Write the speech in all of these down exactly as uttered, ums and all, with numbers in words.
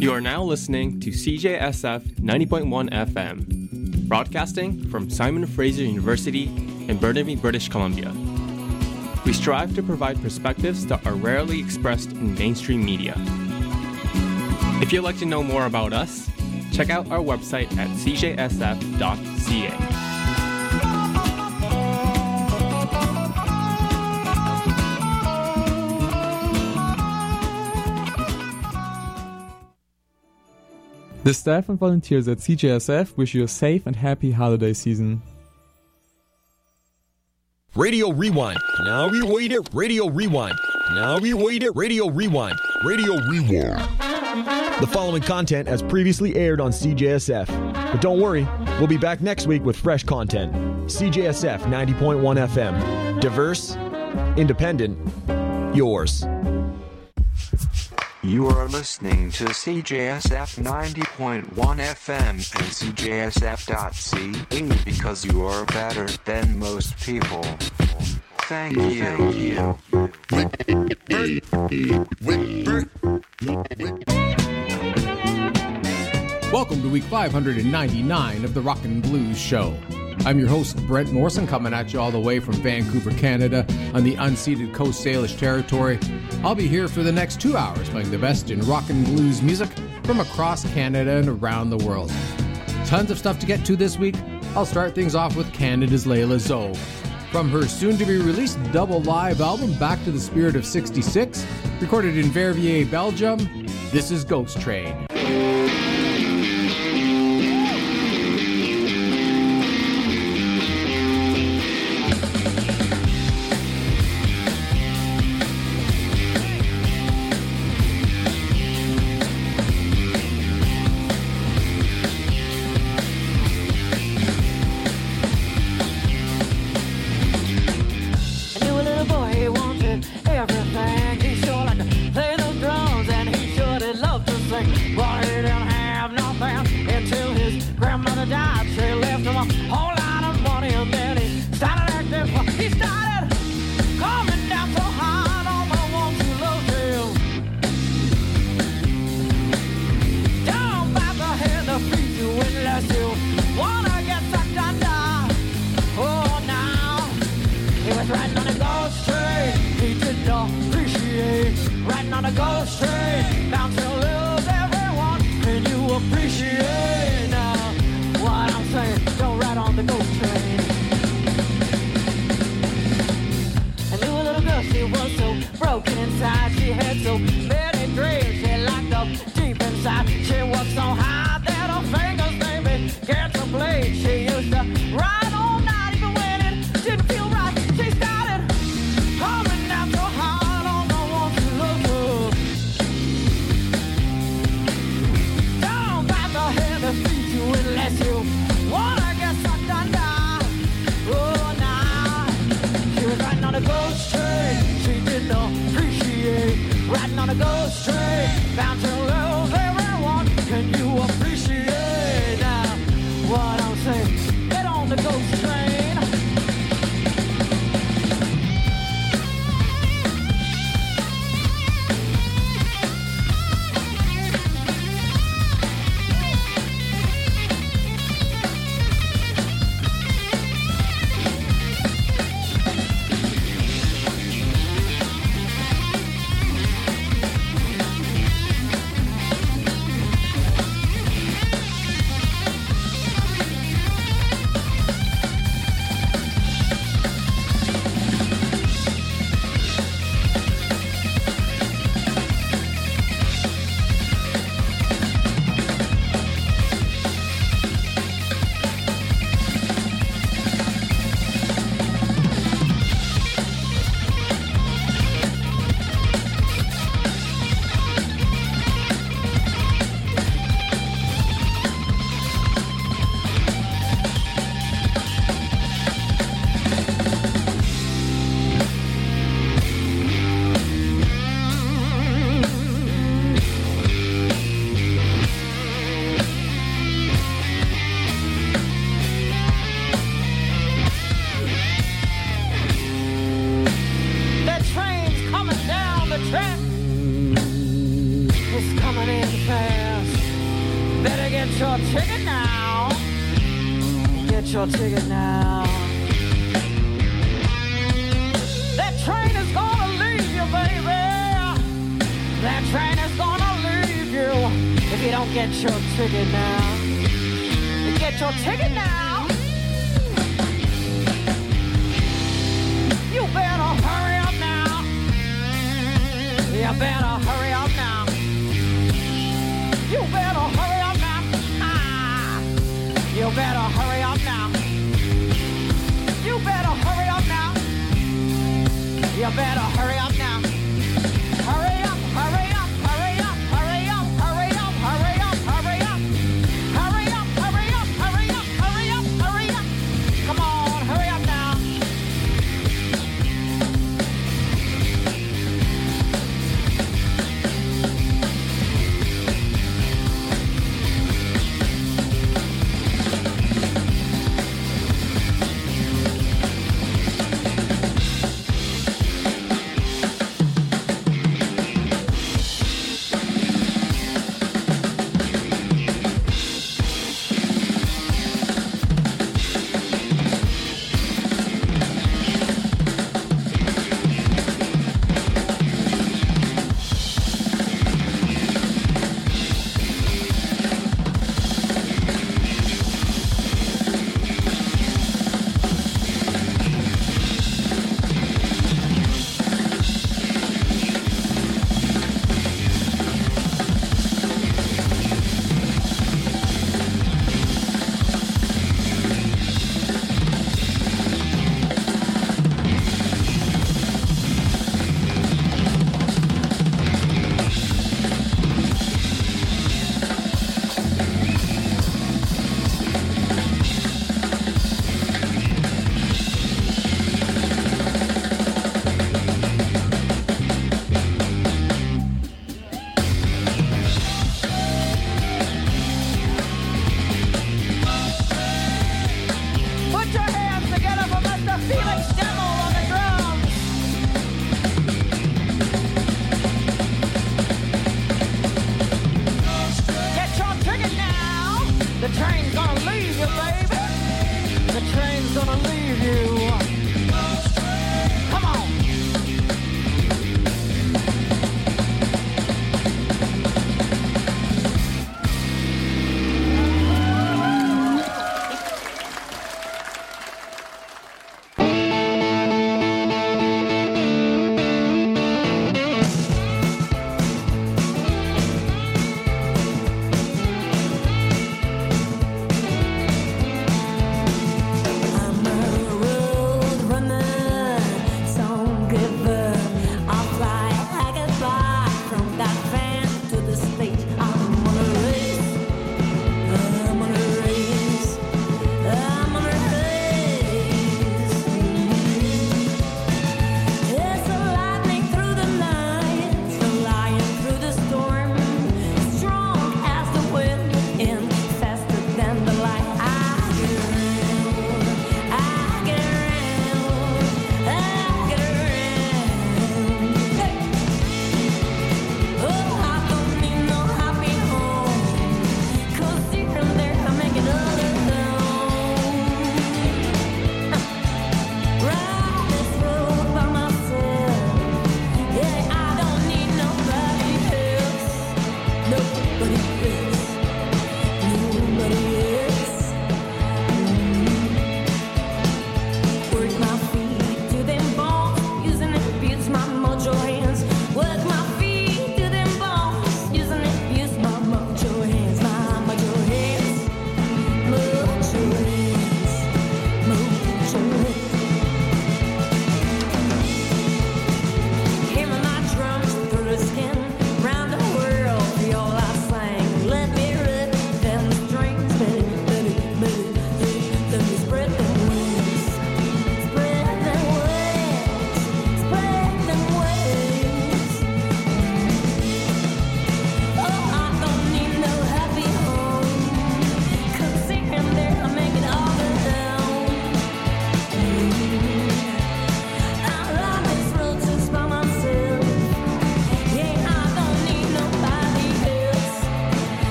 You are now listening to C J S F ninety point one F M, broadcasting from Simon Fraser University in Burnaby, British Columbia. We strive to provide perspectives that are rarely expressed in mainstream media. If you'd like to know more about us, check out our website at c j s f dot c a. The staff and volunteers at C J S F wish you a safe and happy holiday season. Radio Rewind. Now we wait it. Radio Rewind. Now we wait it. Radio Rewind. Radio Rewind. The following content has previously aired on C J S F. But don't worry, we'll be back next week with fresh content. C J S F ninety point one F M. Diverse, independent, yours. You are listening to C J S F ninety point one F M and C J S F dot C A because you are better than most people. Thank you. Welcome to week five hundred ninety-nine of the Rockin' Blues Show. I'm your host, Brent Morrison, coming at you all the way from Vancouver, Canada, on the unceded Coast Salish territory. I'll be here for the next two hours playing the best in rock and blues music from across Canada and around the world. Tons of stuff to get to this week. I'll start things off with Canada's Layla Zoe. From her soon-to-be-released double live album, Back to the Spirit of sixty-six, recorded in Verviers, Belgium, this is Ghost Train. track is coming in fast. Get your ticket now. Get your ticket now. That train is gonna leave you, baby. That train is gonna leave you if you don't get your ticket now. Get your ticket now. You better hurry up now. You better hurry up now. You better hurry up now. Ah. You better hurry up now. You better hurry up now. You better hurry up now. Hurry up, hurry up, hurry up, hurry up, hurry up, hurry up, hurry up. Hurry up, hurry up, hurry up, hurry up, hurry up. Come on, hurry up now.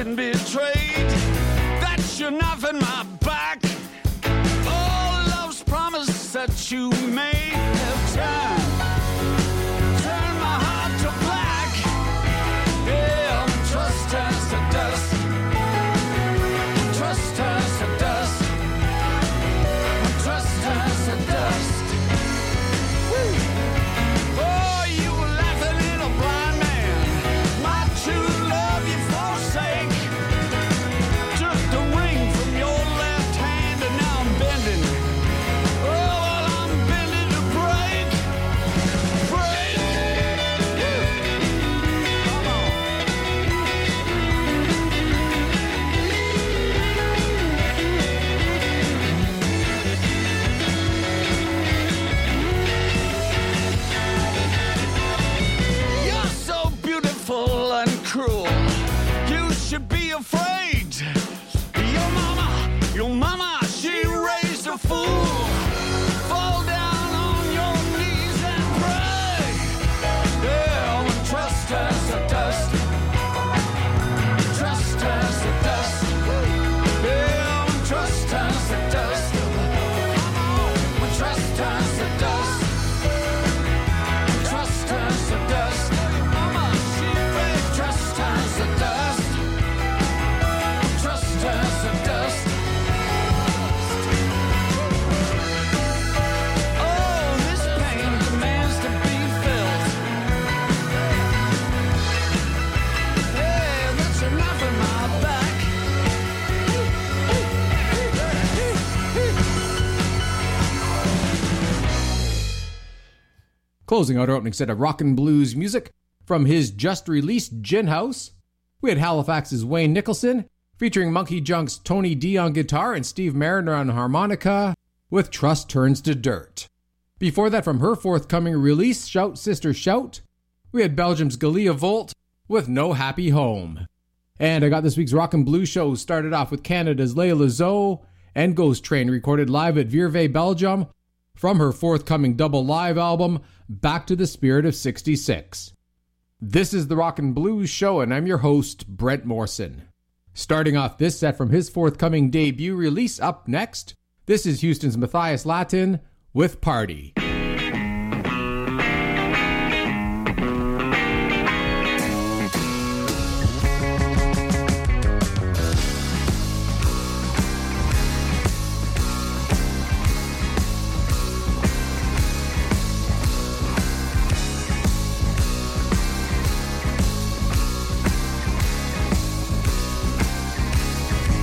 been betrayed, that you're nothing my back. All love's promise that you made have turned, turned my heart to black. Yeah, trust turns to dust. Trust turns to dust. Trust turns to dust. Woo. Oh, you were laughing in a blind man. My true love you forsake. Took the ring from your left hand and now I'm bending. Oh, well, I'm bending to break. Break. Woo. Come on. You're so beautiful and cruel. You should be afraid. Your mama, your mama, she raised a fool. Fall down on your knees and pray. Yeah, when trust turns to dust. Trust turns to dust. Yeah, when trust turns to dust. When trust turns to dust. Trust turns to dust. Mama, she raised. Trust turns to dust. Trust turns to dust. Oh, this pain demands to be felt. Yeah, that's enough in my back. Closing out our opening set of rock and blues music from his just-released Gin House, we had Halifax's Wayne Nicholson, featuring Monkey Junk's Tony D on guitar and Steve Mariner on harmonica, with Trust Turns to Dirt. Before that, from her forthcoming release, Shout Sister Shout, we had Belgium's Galia Volt with No Happy Home. And I got this week's rock and blues show started off with Canada's Layla Zoe and Ghost Train, recorded live at Viervee, Belgium, from her forthcoming double live album, Back to the Spirit of sixty-six. This is the Rock and Blues Show, and I'm your host, Brent Morrison. Starting off this set from his forthcoming debut release up next, this is Houston's Matthias Latin with Party.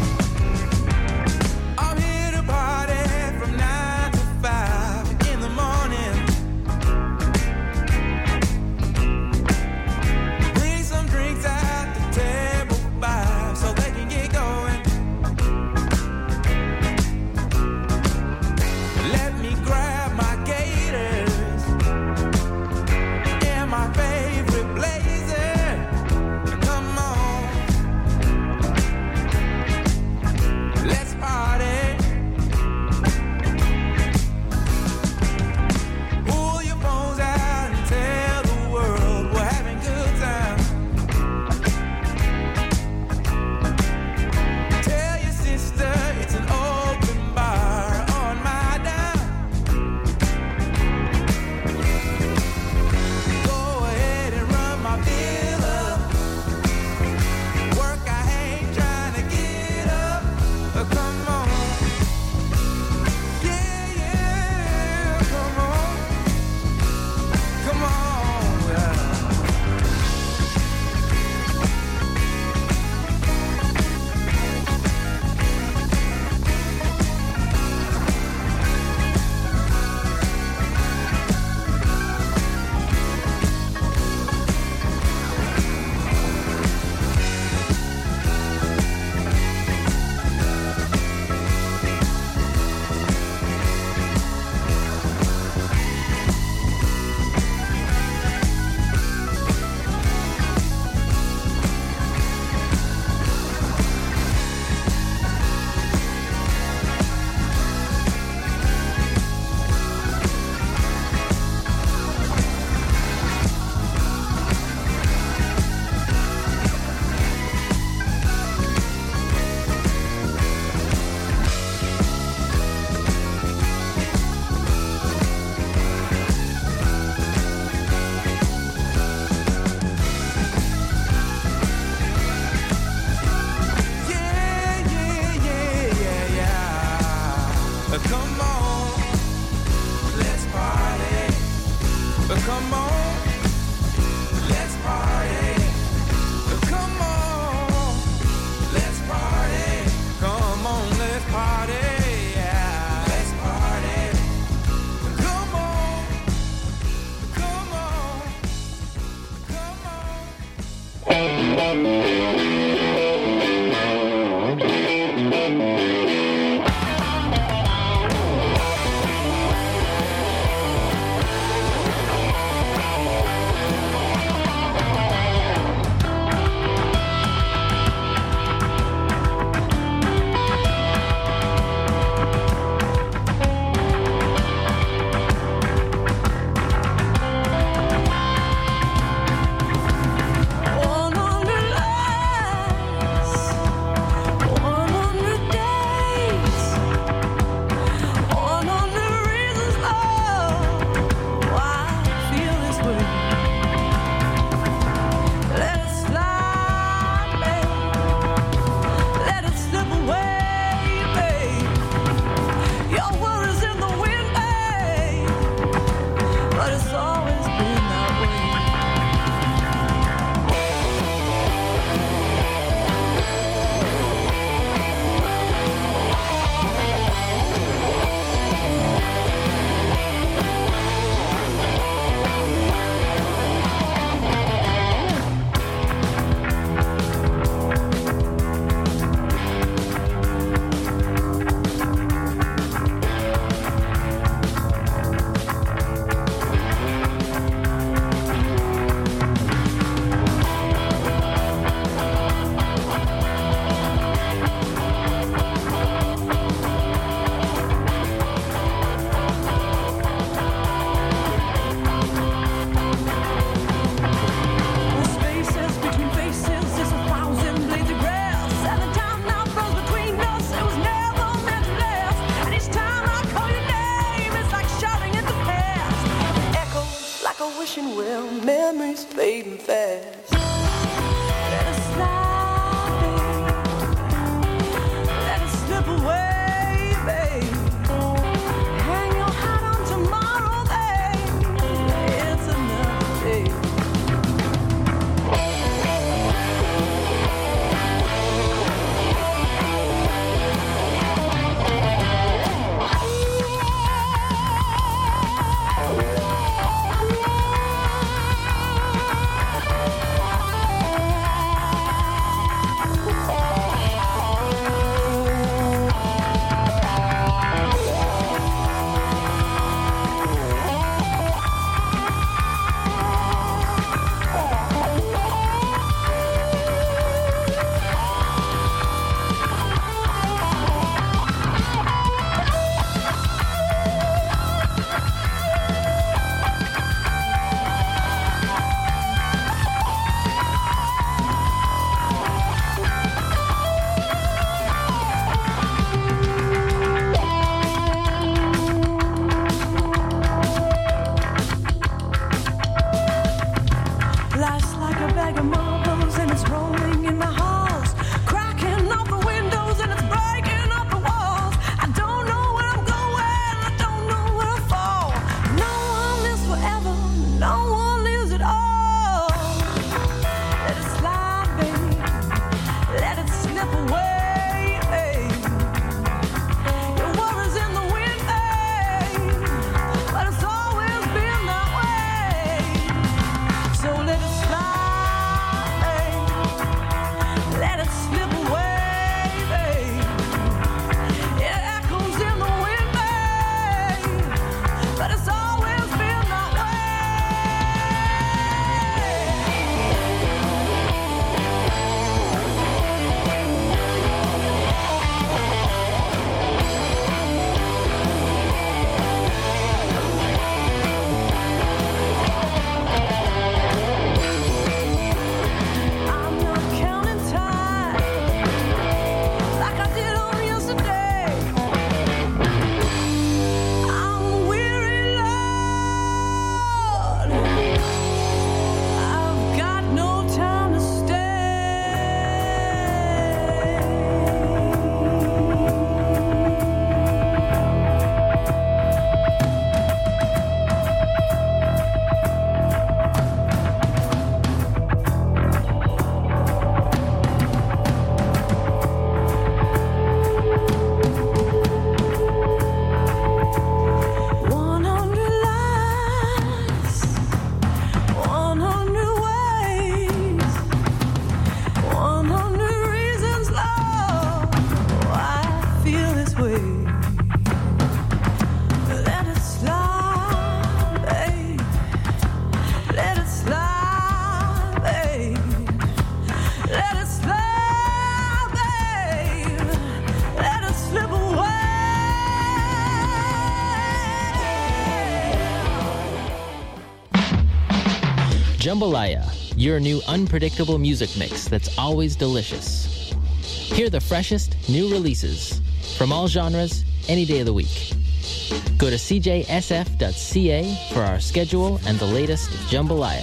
I'm here to party from nine to five in the morning. Come on, let's party. Come on, let's party. Come on, let's party. Yeah, let's party. Come on, come on, come on. Jambalaya, your new unpredictable music mix that's always delicious. Hear the freshest new releases from all genres any day of the week. Go to c j s f dot c a for our schedule and the latest Jambalaya.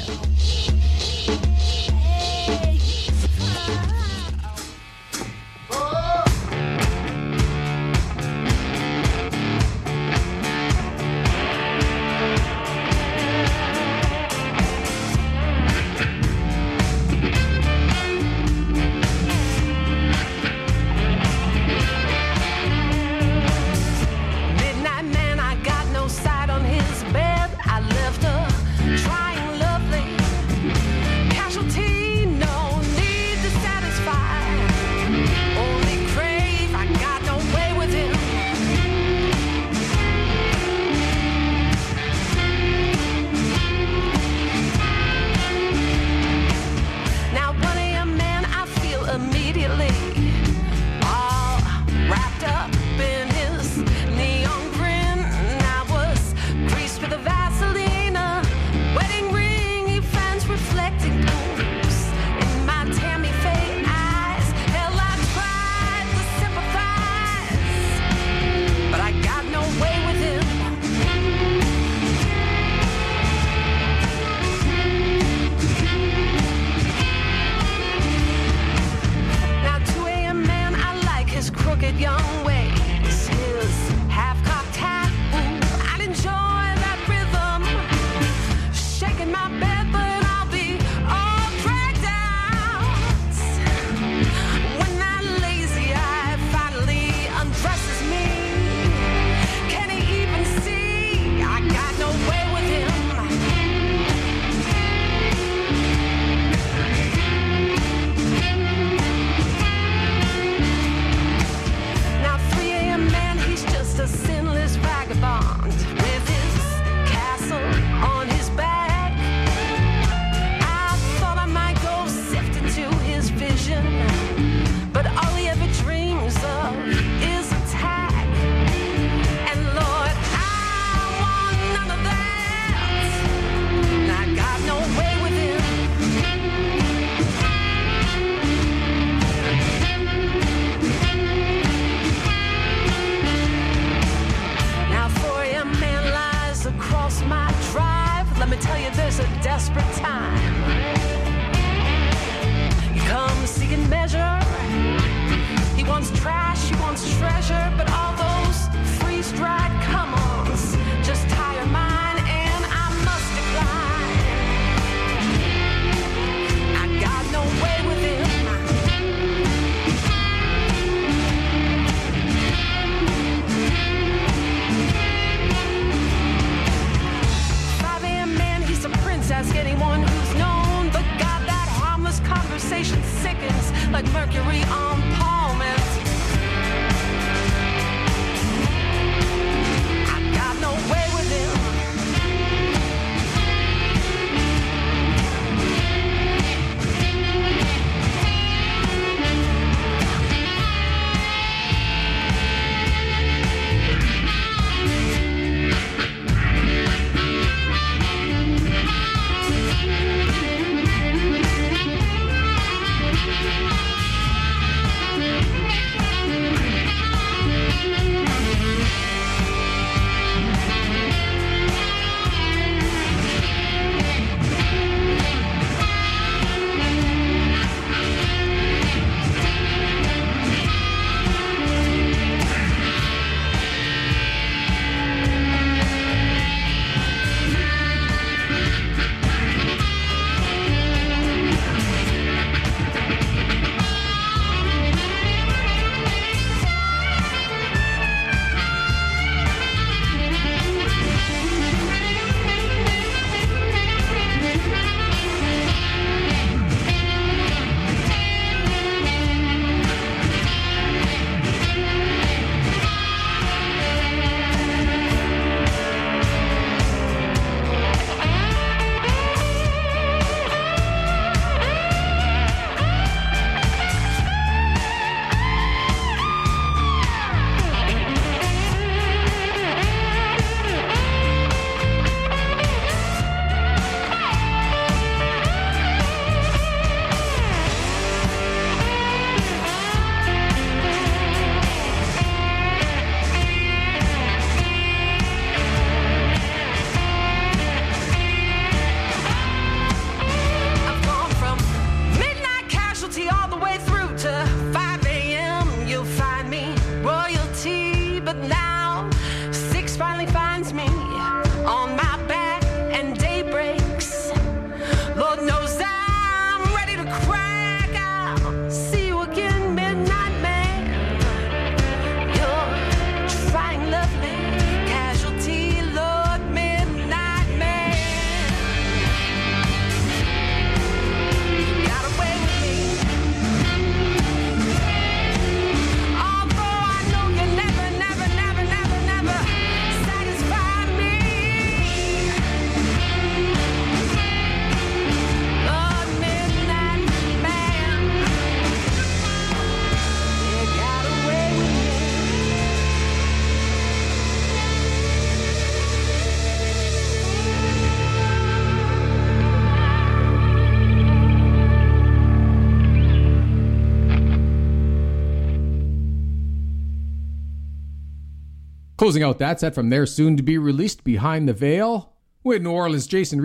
Closing out that set from their soon-to-be-released Behind the Veil, with New Orleans' Jason